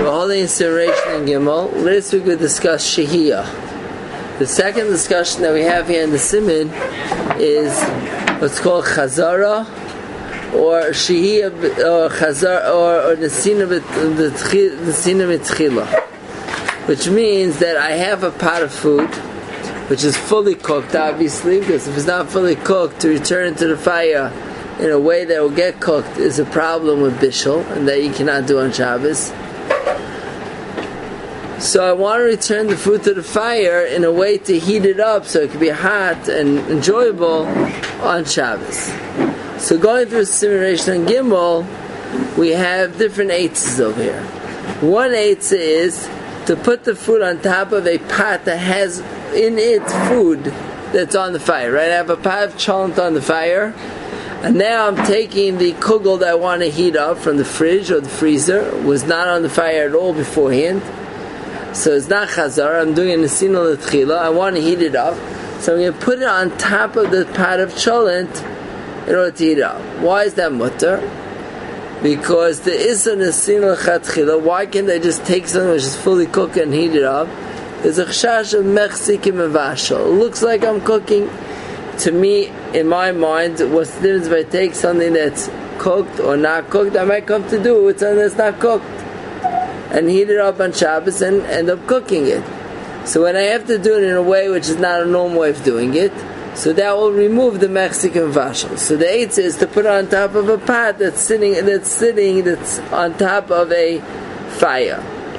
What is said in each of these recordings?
We're holding incineration in Gimel. This week we discuss Shehiyah. The second discussion that we have here in the Siman is what's called Chazara, or Shehiyah, or Chazar, or Nesina B'Tchila, which means that I have a pot of food which is fully cooked, obviously, because if it's not fully cooked, to return it to the fire in a way that will get cooked is a problem with Bishul, and that you cannot do on Shabbos. So I want to return the food to the fire in a way to heat it up so it can be hot and enjoyable on Shabbos. So going through simulation on Gimel, we have different eitzes over here. One eitzah is to put the food on top of a pot that has in it food that's on the fire, right? I have a pot of cholent on the fire, and now I'm taking the kugel that I want to heat up from the fridge or the freezer. It was not on the fire at all beforehand. So it's not chazar. I'm doing a nesina l'tchila. I want to heat it up, so I'm going to put it on top of the pot of cholent in order to heat it up. Why is that mutter? Because there is a nesina l'chatchila. Why can't I just take something which is fully cooked and heat it up? There's a chashash of mechzikim and vashal. It looks like I'm cooking. To me, in my mind, what's the difference if I take something that's cooked or not cooked? I might come to do it with something that's not cooked and heat it up on Shabbos and end up cooking it. So when I have to do it in a way which is not a normal way of doing it, so that will remove the Mexican vashal. So the eitzah is to put it on top of a pot that's on top of a fire.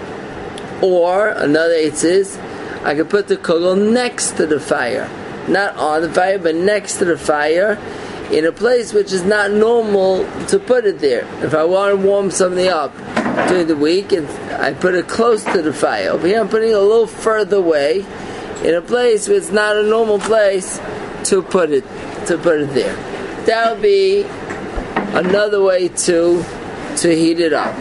Or another eitzah is I could put the kugel next to the fire, not on the fire, but next to the fire, in a place which is not normal to put it there. If I want to warm something up during the week, and I put it close to the fire. Over here I'm putting it a little further away, in a place where it's not a normal place to put it there. That'll be another way to heat it up.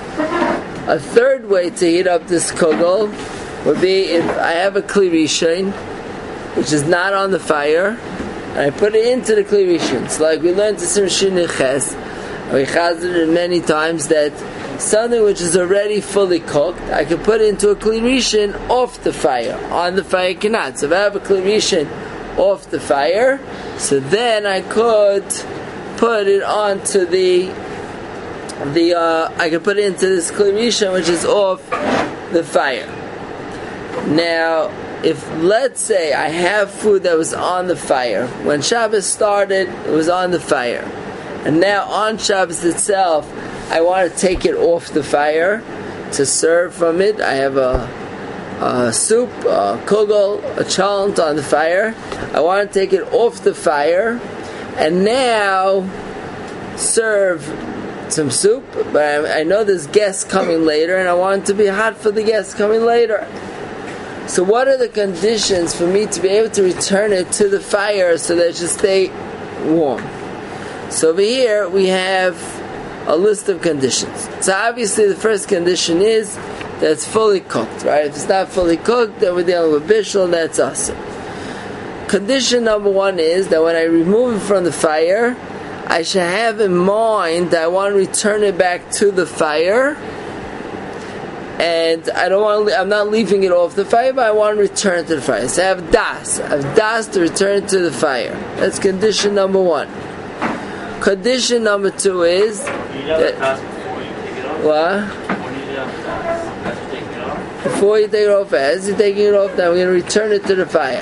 A third way to heat up this kugel would be if I have a kli rishon, which is not on the fire, and I put it into the kli rishon. So like we learned to Simshin Neches, we chazed it many times, that something which is already fully cooked, I can put it into a kli rishon off the fire. On the fire cannot. So if I have a kli rishon off the fire, so then I could put it onto I can put it into this kli rishon which is off the fire. Now, if let's say I have food that was on the fire, when Shabbos started, it was on the fire, and now on Shabbos itself, I want to take it off the fire to serve from it. I have a soup, a kugel, a cholent on the fire. I want to take it off the fire and now serve some soup, but I know there's guests coming later and I want it to be hot for the guests coming later. So what are the conditions for me to be able to return it to the fire so that it should stay warm? So over here we have a list of conditions. So obviously the first condition is that it's fully cooked, right? If it's not fully cooked, then we're dealing with bishul, and that's awesome. Condition number one is that when I remove it from the fire, I should have in mind that I want to return it back to the fire, and I'm not leaving it off the fire, but I want to return it to the fire. So I have das to return it to the fire. That's condition number one. Condition number two is before you take it off, as you're taking it off, then we're going to return it to the fire.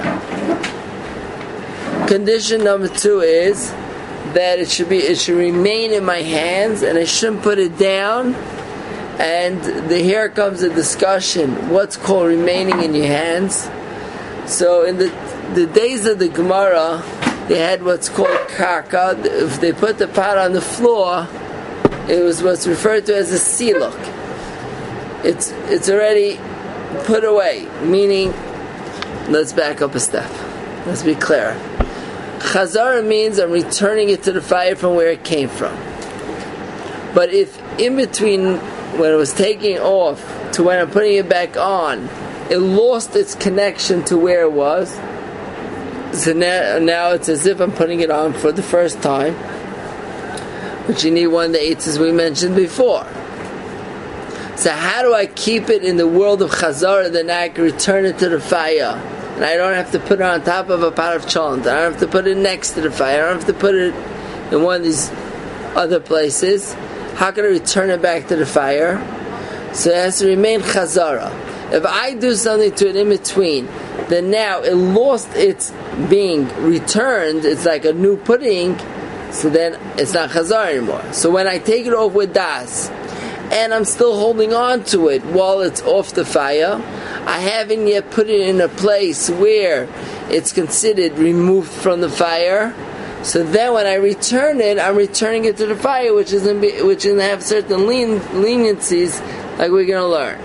Condition number two is that it should remain in my hands and I shouldn't put it down. And here comes a discussion, what's called remaining in your hands. So in the days of the Gemara, they had what's called karka. If they put the pot on the floor, it was what's referred to as a siluk. It's already put away, meaning, let's back up a step. Let's be clear. Chazara means I'm returning it to the fire from where it came from. But if in between when it was taking off to when I'm putting it back on, it lost its connection to where it was, so now it's as if I'm putting it on for the first time, which you need one of the eitzes we mentioned before. So how do I keep it in the world of Chazara that I can return it to the fire? And I don't have to put it on top of a pot of cholent. I don't have to put it next to the fire. I don't have to put it in one of these other places. How can I return it back to the fire? So it has to remain Chazara. If I do something to it in between, then now it lost its being returned. It's like a new pudding. So then it's not Chazara anymore. So when I take it off with Das, and I'm still holding on to it while it's off the fire, I haven't yet put it in a place where it's considered removed from the fire. So then when I return it, I'm returning it to the fire, which is going to have certain leniencies, like we're going to learn.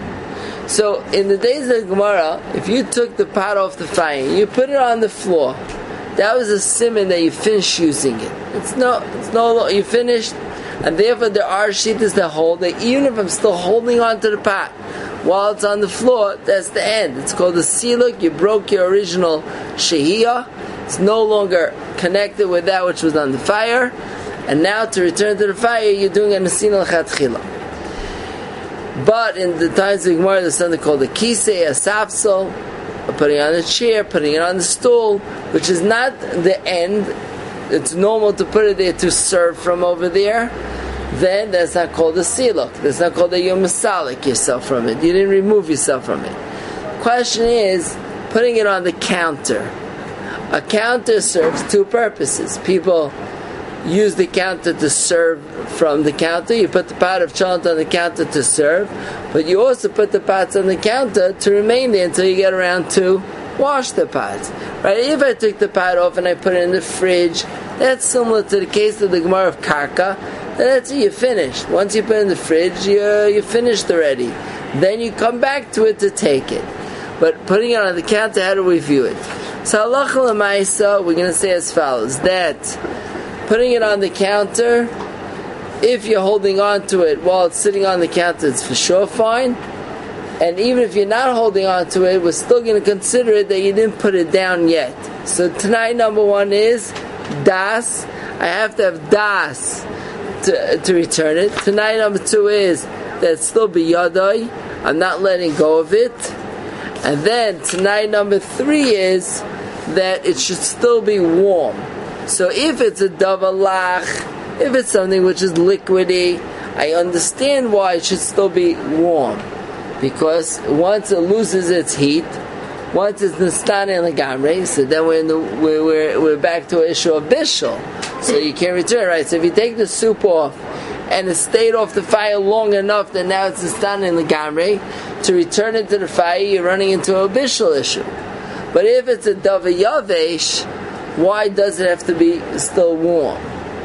So in the days of the Gemara, if you took the pot off the fire, you put it on the floor, that was a siman that you finished using it. It's no, you finished, and therefore there are shittas that hold that even if I'm still holding on to the pot while it's on the floor, that's the end. It's called the siluk. You broke your original shehiyah. It's no longer connected with that which was on the fire, and now to return to the fire, you're doing a nesin al-chatchila. But in the times of Gemara, there's something called a kisei, a sapsel, putting it on the chair, putting it on the stool, which is not the end. It's normal to put it there to serve from over there. Then that's not called a siluk. That's not called that you're masalik yourself from it. You didn't remove yourself from it. Question is, putting it on the counter. A counter serves two purposes. People use the counter to serve from the counter. You put the pot of cholent on the counter to serve, but you also put the pots on the counter to remain there until you get around to wash the pots. Right? If I took the pot off and I put it in the fridge, that's similar to the case of the Gemara of Karka. That's it, you're finished. Once you put it in the fridge, you're finished already. Then you come back to it to take it. But putting it on the counter, how do we view it? So halacha l'maisa, we're going to say as follows, that putting it on the counter, if you're holding on to it while it's sitting on the counter, it's for sure fine. And even if you're not holding on to it, we're still going to consider it that you didn't put it down yet. So tonight, number one is das. I have to have das to return it. Tonight, number two is that it's still biyadai. I'm not letting go of it. And then tonight, number three is that it should still be warm. So if it's a davalach, if it's something which is liquidy, I understand why it should still be warm. Because once it loses its heat, once it's nastane legamre, so then we're back to an issue of bishul. So you can't return, right? So if you take the soup off and it stayed off the fire long enough that now it's nastane legamre, to return it to the fire, you're running into a bishul issue. But if it's a davayavesh, why does it have to be still warm?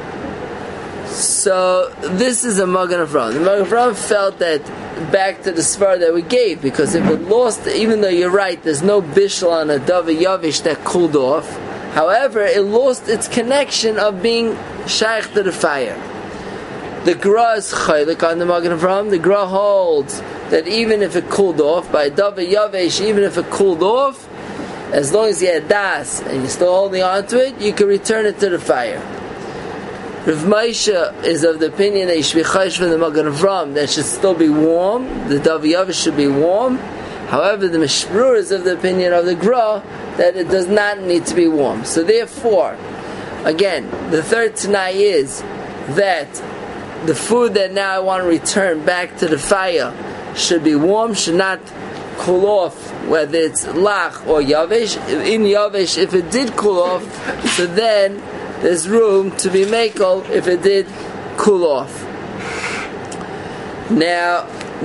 So this is a Magen Avraham. The Magen Avraham felt that back to the svar that we gave, because if it lost, even though you're right, there's no bishul on a davayavesh that cooled off. However, it lost its connection of being shaykh to the fire. The Gra is chaylik on the Magen Avraham. The Gra holds that even if it cooled off, by davayavesh, even if it cooled off, as long as you had das and you're still holding on to it, you can return it to the fire. Rav Moshe is of the opinion that you should be chayish from the Magen Avraham, that it should still be warm. The davayavesh should be warm. However, the Mishmur is of the opinion of the Gra that it does not need to be warm. So therefore, again, the third Tanai is that the food that now I want to return back to the fire should be warm, should not cool off, whether it's lach or yavesh. In yavesh, if it did cool off, so then there's room to be mekel if it did cool off. Now,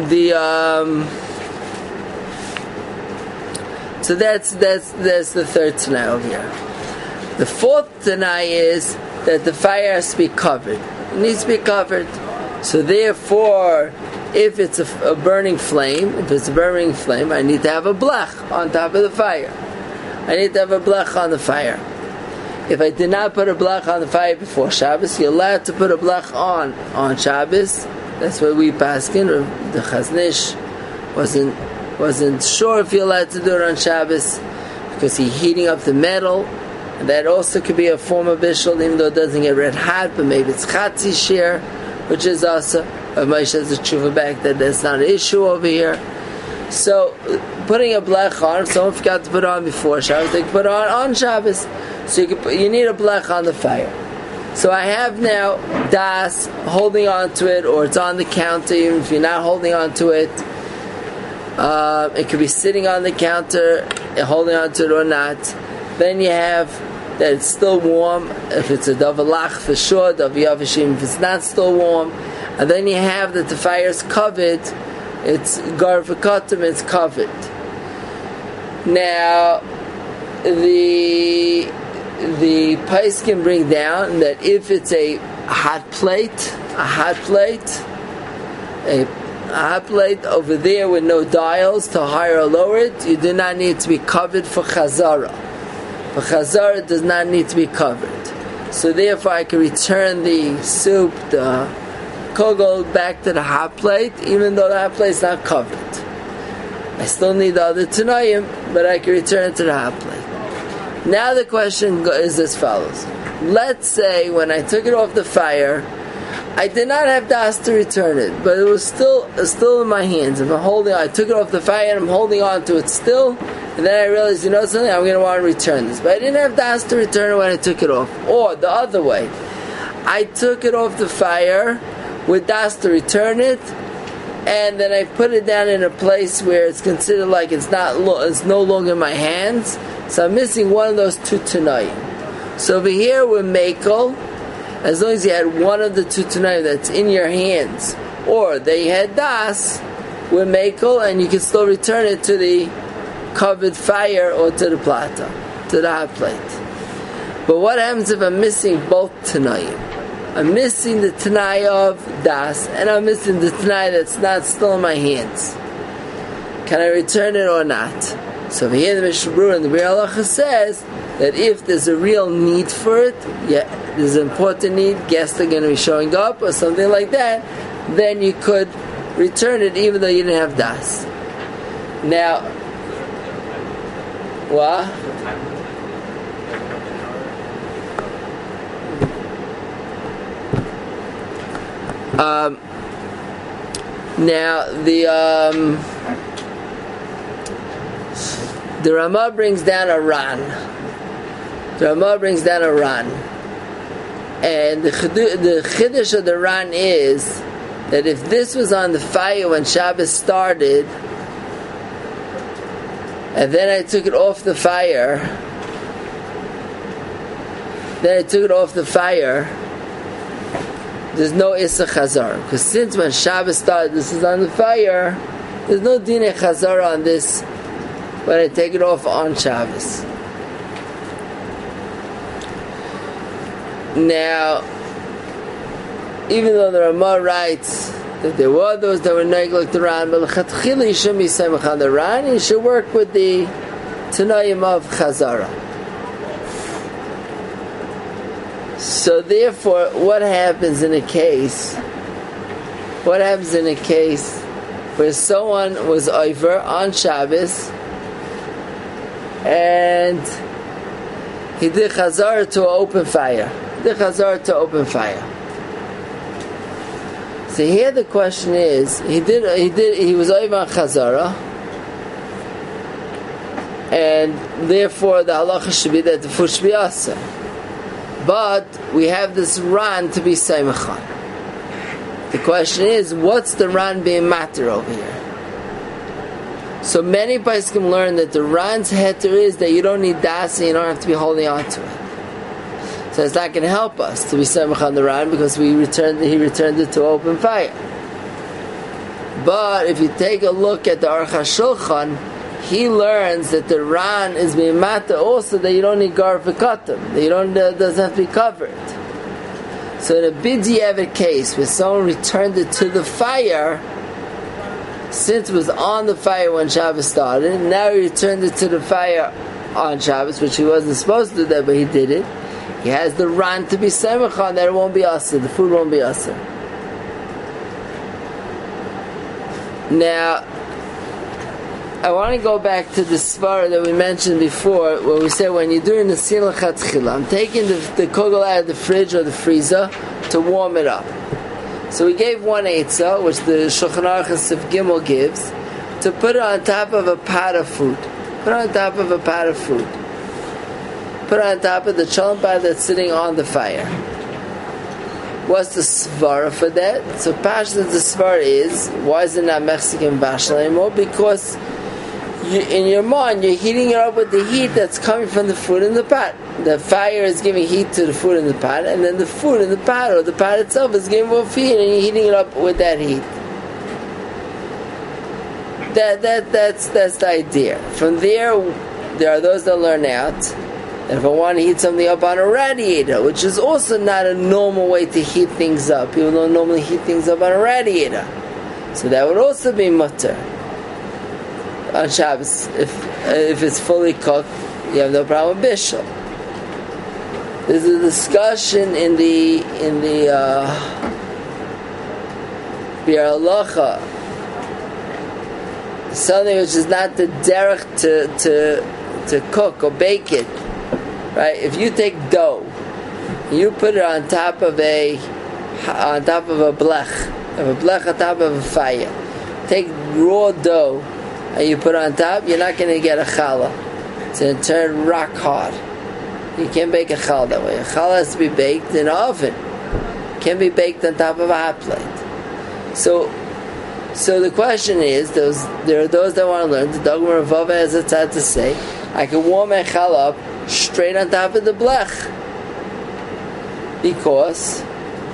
so that's the third Tanai over here. The fourth Tanai is that the fire has to be covered. It needs to be covered. So therefore, if it's a burning flame, I need to have a blech on top of the fire. I need to have a blech on the fire. If I did not put a blech on the fire before Shabbos, you're allowed to put a blech on Shabbos. That's what we paskin. The Chaznish wasn't sure if you're allowed to do it on Shabbos because he's heating up the metal. And that also could be a form of bishul, even though it doesn't get red hot, but maybe it's chatzi share, which is also. Moshe has a tshuva back that that's not an issue over here. So, putting a blech on, if someone forgot to put it on before Shabbos, they can put it on Shabbos. So you need a blech on the fire. So I have now das holding on to it, or it's on the counter, even if you're not holding on to it. It could be sitting on the counter, holding on to it or not. Then you have that it's still warm, if it's a davalach for sure, daviyavashim if it's not still warm. And then you have that the fire is covered, it's garvakatim, it's covered. Now, the pais can bring down that if it's a hot plate over there with no dials to higher or lower it, you do not need to be covered for chazara. For chazara, it does not need to be covered. So therefore I can return the soup, the kogel, back to the hot plate, even though the hot plate is not covered. I still need the other tanayim, but I can return it to the hot plate. Now the question is as follows. Let's say when I took it off the fire, I did not have das to return it, but it was still in my hands. I took it off the fire and I'm holding on to it still, and then I realized, something, I'm going to want to return this. But I didn't have das to return it when I took it off. Or the other way, I took it off the fire with das to return it, and then I put it down in a place where it's considered like it's no longer in my hands. So I'm missing one of those two tonight. So over here we're makel, as long as you had one of the two tonight that's in your hands, or they had das, we're makel, and you can still return it to the covered fire or to the plata, to the hot plate. But what happens if I'm missing both tonight? I'm missing the tanai of das, and I'm missing the tanai that's not still in my hands. Can I return it or not? So over here the Mishnah Berurah and the Biur Halacha says that if there's a real need for it, there's an important need, guests are going to be showing up or something like that, then you could return it even though you didn't have das. Now, what? Now the Ramah brings down a ran. And the chiddush of the ran is that if this was on the fire when Shabbos started, and then I took it off the fire, there's no Issa Chazar. Because since when Shabbos started, this is on the fire, there's no Dinei Chazar on this when I take it off on Shabbos. Now, even though the Ramah writes that there were those that were neglect the Ran, but l'chatchila you shouldn't be semach on the Ran, you should work with the Tanayim of Chazara. So therefore, what happens in a case where someone was over on Shabbos and he did Chazara to open fire? So here the question is, he was over on Chazara, and therefore the halacha should be that the food should be asa. But we have this ran to be seimachan. The question is, what's the ran being matter over here? So many poskim learn that the ran's heter is that you don't need das and you don't have to be holding on to it. So it's not going to help us to be seimachan the ran because he returned it to open fire. But if you take a look at the Aruch HaShulchan, he learns that the ran is being matter also that you don't need gar v'katam, that doesn't have to be covered. So in a b'diavad case where someone returned it to the fire, since it was on the fire when Shabbos started, now he returned it to the fire on Shabbos, which he wasn't supposed to do that, but he did it. He has the ran to be semachan that it won't be asa, the food won't be asa. Now, I want to go back to the svara that we mentioned before, where we said when you're doing the sin l'chatchila, I'm taking the kogel out of the fridge or the freezer to warm it up. So we gave one eitzah, which the Shulchan Aruch and Sif Gimel gives, to put it on top of a pot of food. Put it on top of a pot of food. Put it on top of the cholent pot that's sitting on the fire. What's the svara for that? So Pashta, the svara is, why is it not Mexican bashal anymore? Because in your mind, you're heating it up with the heat that's coming from the food in the pot. The fire is giving heat to the food in the pot, and then the food in the pot, or the pot itself, is giving off heat, and you're heating it up with that heat. That's the idea. From there are those that learn out that if I want to heat something up on a radiator, which is also not a normal way to heat things up, people don't normally heat things up on a radiator, so that would also be mutter on Shabbos. If it's fully cooked, you have no problem with bishul. There's a discussion in the Biur Halacha, something which is not the derech to cook or bake it, right? If you take dough, you put it on top of a blech on top of a fire. Take raw dough and you put it on top, you're not going to get a challah. It's going to turn rock hard. You can't bake a challah that way. A challah has to be baked in an oven. It can't be baked on top of a hot plate. So the question is, there are those that want to learn. The Dogma of Vava has a tzad to say, I can warm my challah up straight on top of the blech. Because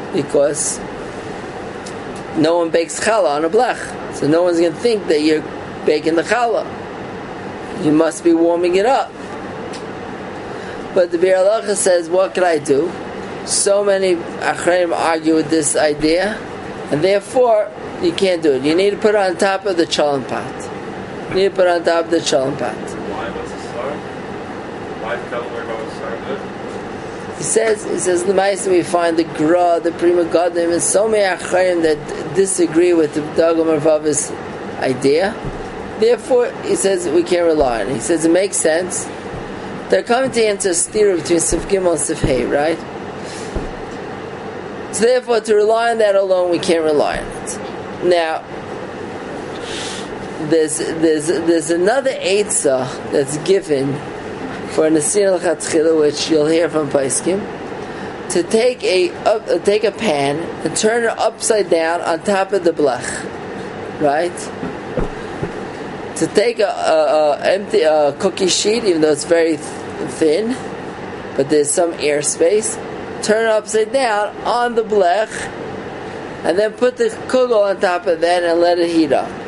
no one bakes challah on a blech. So no one's going to think that you're baking the challah. You must be warming it up. But the Biur Halacha says, what can I do? So many Achreinim argue with this idea, and therefore you can't do it. You need to put it on top of the cholent pot. You need to put it on top of the cholent pot. Why was the star? Why did Kalmar go with star good? He says the Ma'asim, we find the Gra, the Prima Godim, and so many Achreinim that disagree with the Dogma of Vava's idea. Therefore, he says we can't rely on it. He says it makes sense. They're coming to answer a stira between Sif Gimel and Sif Hey, right? So therefore, to rely on that alone, we can't rely on it. Now, there's another eitzah that's given for an Nesin L'Chatchila, which you'll hear from Paiskim, to take a pan and turn it upside down on top of the blech, right? To take a empty cookie sheet, even though it's very thin, but there's some air space, turn it upside down on the blech, and then put the kugel on top of that and let it heat up.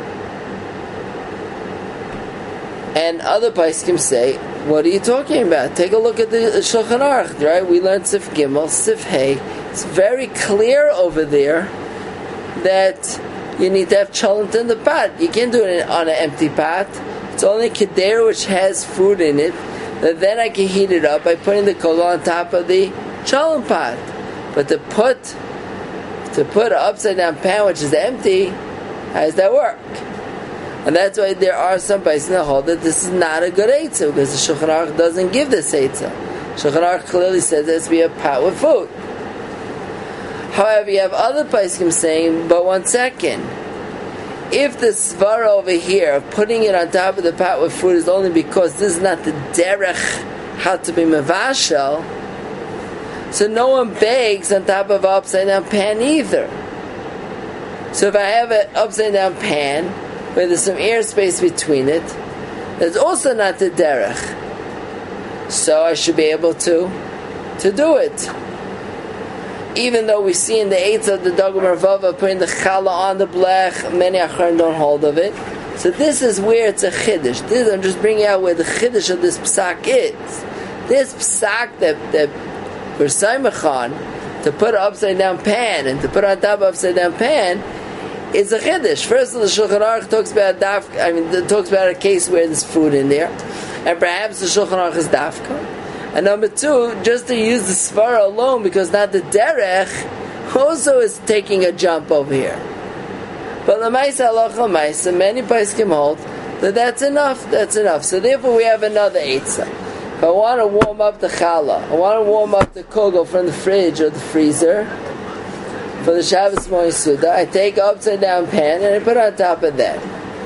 And other poskim say, what are you talking about? Take a look at the Shulchan Aruch, right? We learned Sif Gimel, Sif Hey. It's very clear over there that you need to have cholent in the pot. You can't do it on an empty pot. It's only keder which has food in it. That then I can heat it up by putting the kugel on top of the cholent pot. But to put an upside down pan which is empty, how does that work? And that's why there are some places that hold that this is not a good eitzah, because the Shulchan Aruch doesn't give this eitzah. Shulchan Aruch clearly says there has to be a pot with food. However, you have other poskim saying, but one second, if the svara over here of putting it on top of the pot with food is only because this is not the derech how to be mevashel, so no one bakes on top of an upside down pan either. So if I have an upside down pan where there's some air space between it, that's also not the derech. So I should be able to do it. Even though we see in the eitzah of the Dogma of Vava putting the challah on the blech, many achron don't hold of it. So this is where it's a chiddush. I'm just bringing out where the chiddush of this psak is. This psak that we're saimachan to put an upside down pan and to put on top of upside down pan is a chiddush. First of all, the Shulchan Aruch talks about a case where there's food in there, and perhaps the Shulchan Aruch is dafka. And number two, just to use the svara alone, because not the derech, also is taking a jump over here. But l'maisa halach l'maisa, many poskim hold that that's enough. So therefore, we have another eitzah. If I want to warm up the challah, I want to warm up the kugel from the fridge or the freezer, for the Shabbos morning Suda, I take an upside down pan and I put it on top of that.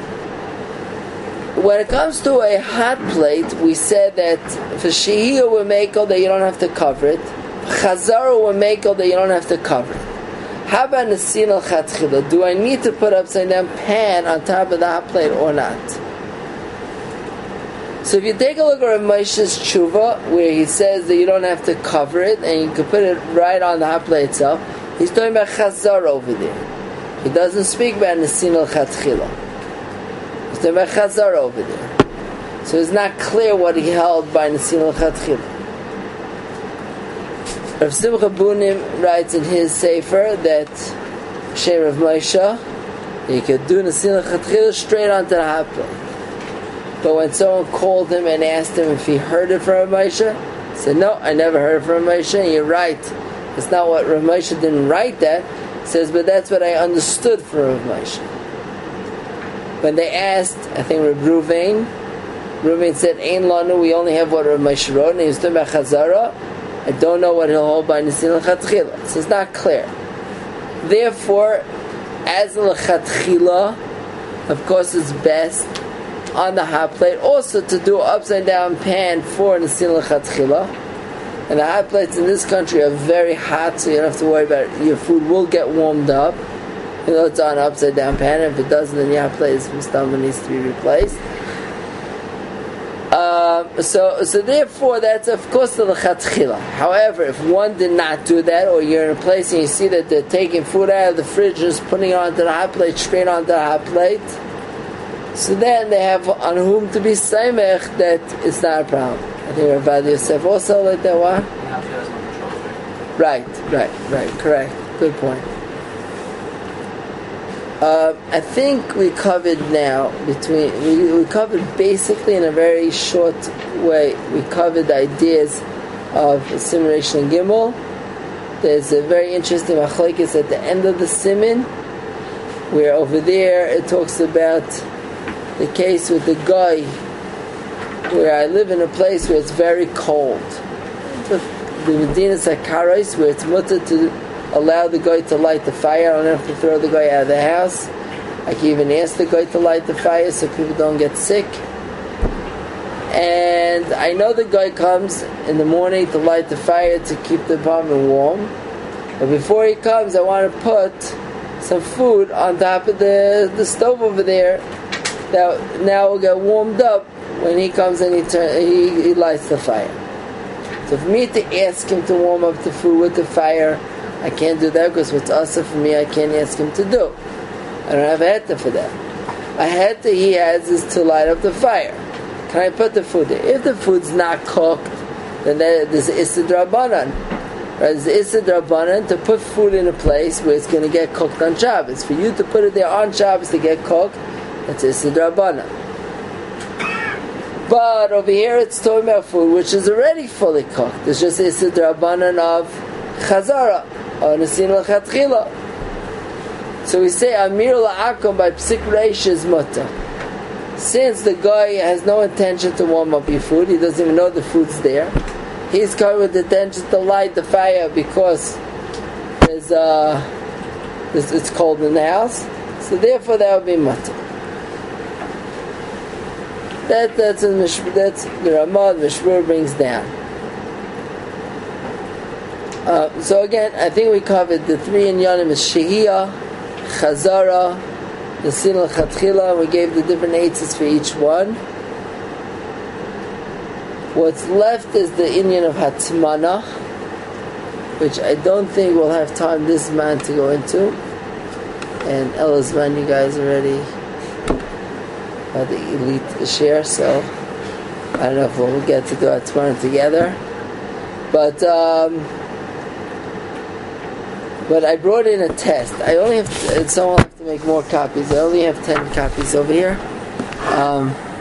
When it comes to a hot plate, we said that for Shehiyah we make that you don't have to cover it. Chazara we make that you don't have to cover it. How about Nesin al Chatchila? Do I need to put upside down pan on top of the hot plate or not? So if you take a look at Rav Moshe's tshuva, where he says that you don't have to cover it and you can put it right on the hot plate itself, he's talking about Chazara over there. He doesn't speak about Nesin al Chatchila. He's talking about Chazara over there. So it's not clear what he held by Nesin al Chatchila. Rav Simcha Bunim writes in his Sefer that Shem Rav Moshe, you could do Nesin al Chatchila straight onto the hot plate. But when someone called him and asked him if he heard it from Rav Moshe, he said, no, I never heard it from Rav Moshe. And you're right. It's not what Rav Moshe didn't write that. He says, but that's what I understood from Rav Moshe. When they asked, I think Rav Ruvain said, Ein Lanu, we only have what Rav Moshe wrote. And he was talking about Chazara. I don't know what he'll hold by Nesin al Chatchila. So it's not clear. Therefore, as al Chatchila, of course it's best on the hot plate, also to do an upside down pan for Nesin al Chatchila. And the hot plates in this country are very hot, so you don't have to worry about it. Your food will get warmed up. You know, it's on an upside down pan, and if it doesn't, then your hot plate needs to be replaced. So therefore, that's of course the Chatchila. However, if one did not do that, or you're in a place and you see that they're taking food out of the fridge and just putting it onto the hot plate, straight onto the hot plate, so then they have on whom to be Saimech that it's not a problem. I think Rav Adi Yosef also like that one. Right, correct. Good point. I think we covered now we covered basically in a very short way. We covered the ideas of Simon Gimel. There's a very interesting machlokes at the end of the Siman, where over there it talks about the case with the guy where I live in a place where it's very cold. The Medina Sakarais, where it's mutter to allow the guy to light the fire. I don't have to throw the guy out of the house. I can even ask the guy to light the fire so people don't get sick. And I know the guy comes in the morning to light the fire to keep the apartment warm. But before he comes, I want to put some food on top of the stove over there that now will get warmed up when he comes and he lights the fire. So for me to ask him to warm up the food with the fire, I can't do that because what's also for me, I can't ask him to do. I don't have a heta for that. A heta he has is to light up the fire. Can I put the food there? If the food's not cooked, then there's Issa Drabanan. Right? There's Issa Drabanan to put food in a place where it's going to get cooked on Shabbos. For you to put it there on Shabbos to get cooked, that's Issa Drabanan. But over here it's talking about food which is already fully cooked. It's just Issa Drabanan of Chazara or Nesin al Chatchila. So we say Amir la'akom by Psik Reish is mutter. Since the guy has no intention to warm up your food, he doesn't even know the food's there, he's coming with the intention to light the fire because it's cold in the house. So therefore that would be mutter. That's the Ramah the Mishmur brings down. So again, I think we covered the three inyanim is Shehiyah, Chazara, Nesin al Chatchila. We gave the different eitzes for each one. What's left is the inyan of Hatzmana, which I don't think we'll have time this man to go into. And Elazman, you guys already had the elite share, so I don't know if we'll get to do Hatzmana together. But I brought in a test. I only have, someone will have to make more copies. I only have 10 copies over here.